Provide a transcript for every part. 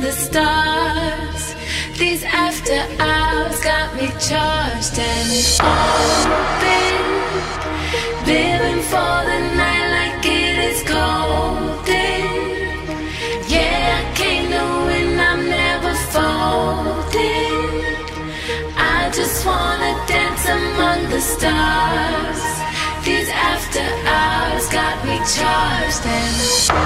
the stars. These after hours got me charged and open. Living for the night like it is golden. Yeah, I came to win, I'm never folding. I just wanna dance among the stars. These after hours got me charged and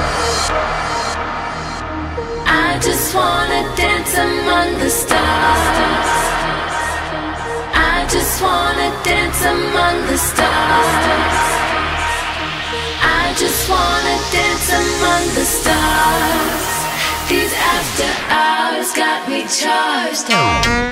I just wanna dance among the stars. I just wanna dance among the stars. I just wanna dance among the stars. These after hours got me charged.